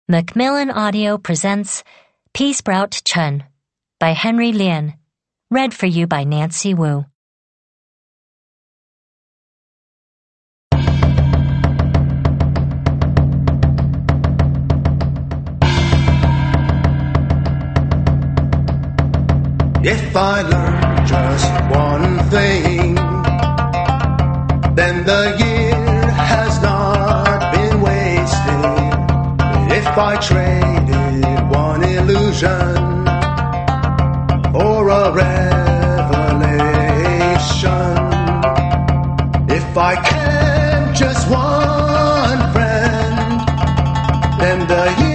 Macmillan Audio presents Pea Sprout Chun by Henry Lien, read for you by Nancy Wu. If I learn just one thing, then the year has not been wasted. If I traded one illusion for a revelation, if I kept just one friend, then the year